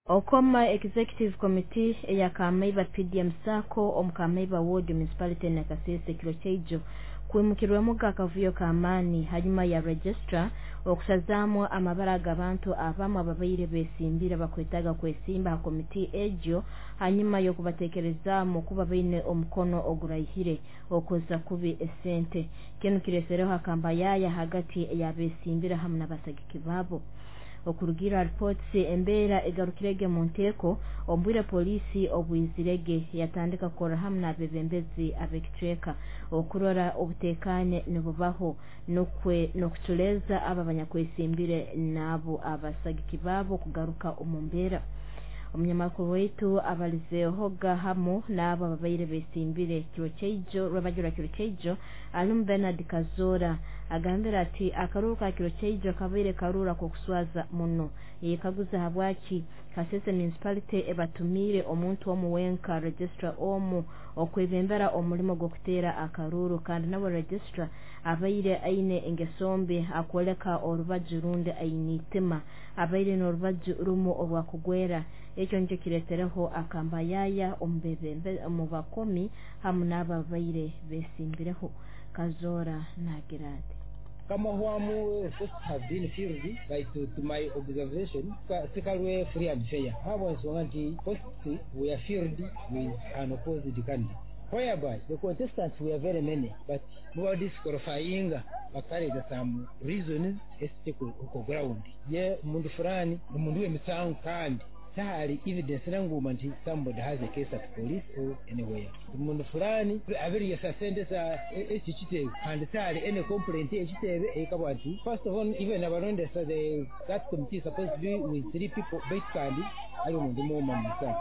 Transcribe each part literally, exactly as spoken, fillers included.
Okoma Executive Committee ya Kamaiba P D M Sako omukamaiba Ward Municipality na Kasese Kilochejo kwimukirwa muga kavuyo kamani hanyuma ya registrar okusazamwa amabara gabantu abamu ababaire besimbira bakwetaga kwesimba committee ejo hanyuma yo kubatekereza mu kuba bine omukono ogurayihire okuza kubi esente kenu kiresereho akamba yaya hagati ya besimbira hamwe n'abasagiki babo okurugira reports embera egarukirege mu nteko ombwire polisi obwizirege yatandika kora hamwe n'abebembezi abekitweka okurora obutekane nibubaho nokwe nokutuleza aba banyakwesimbire nabo abasagiki babo kugaruka umumbera omunyamakuru wetu abalizeho gahamu nabo ababaire besimbire Kirochejo rwabajura Kirochejo Alum Bernard Kazora agambira ati akaruru ka Kirochejo kabire karura ko kuswaza muno yekaguza habwaki Kasese municipality ebatumire omuntu omuwenka registrar omu okwebembera omulimo gwo kutera akaruru kandi nabo registrar abaire aine engesombe akoleka orubajurunde ainitima abaire norubaju rumo obwakugwera ekyo nje kiretereho akamba yaya ombebembe omubakomi hamu n'ababaire besimbireho Kazora na Gerard kama huamu first have been filled by to, to my observation sikalwe free and fair habo nsonganti first we are filled with an opposite candidate whereby the contestants were very many but more disqualifying bakari the some reasons estiko uko ground ye mundu fulani mundu wemisangu kandi tayari evidence nangu manti somebody has a case at police or anywhere mundu fulani abiri yasasende sa echichite and tayari any complaint echitebe ekabati first of all even abaronde so the that committee is supposed to be with three people basically ali mundu mo mamisa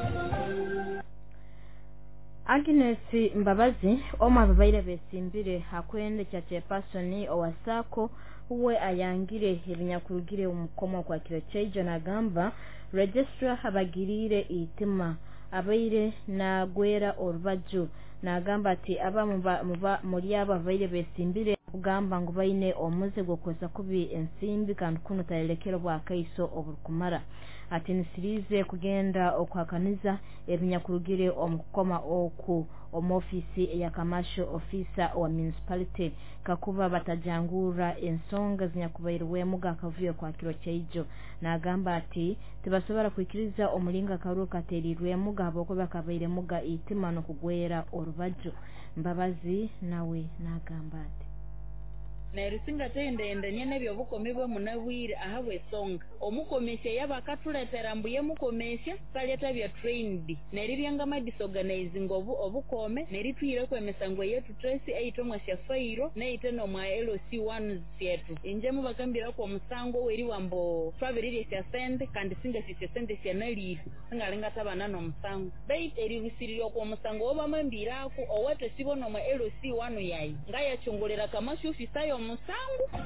Agnes Mbabazi oma babaire besimbire hakwende cha chairperson owasako uwe ayangire ebinyakurugire umukomo kwa Kirochejo na gamba registrar habagirire itima abaire na gwera orubaju na gamba ati aba muba muri aba babaire besimbire kugamba ngo baine omuze gokoza kubi ensimbi kandi kuno tayelekero bwa kaiso oburukumara ati nisirize kugenda okwakaniza ebinyakurugire omukoma oku omofisi ya commercial officer wa municipality kakuba batajangura ensonga zinyakubairwe muga kavuyo kwa Kirochejo na gamba ati tibasobora kwikiriza omulinga karuka terirwe muga aboko bakabaire muga itimano kugwera orubaju Mbabazi nawe na gamba ati na risinga tende endanye nebyo bukomibwe munabwire ahabwe songa omukomesya yabakatuletera mbuye mukomesya kaleta bya trained neribyanga ma disorganizing obu obukome neritwire kwemisango yetu trace eito mwasya fairo neite no mwa L C one yetu inje mu bakambira ko musango weri wambo travelile sya sende kandi singa sya sende sya naliri singalinga tabana no musango bait eri bisiriro ko musango oba mambira ko owete sibono mwa L C one yayi ngaya chungulira kama officer musangu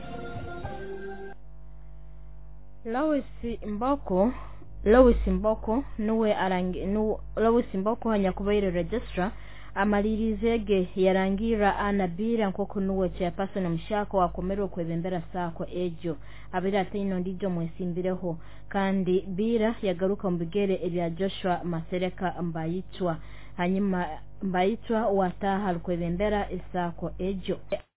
Lois Mboko Lois Mboko nuwe arangi nu Lois Mboko hanyakubaire registrar amalirizege yarangira anabira nkoko nuwe chairperson mshako akomero kwebembera sako ejo abira atino ndijo mwesimbireho kandi bira yagaruka mbigere ebya Joshua Masereka mbayitwa hanyuma mbayitwa wataha kwebembera isako ejo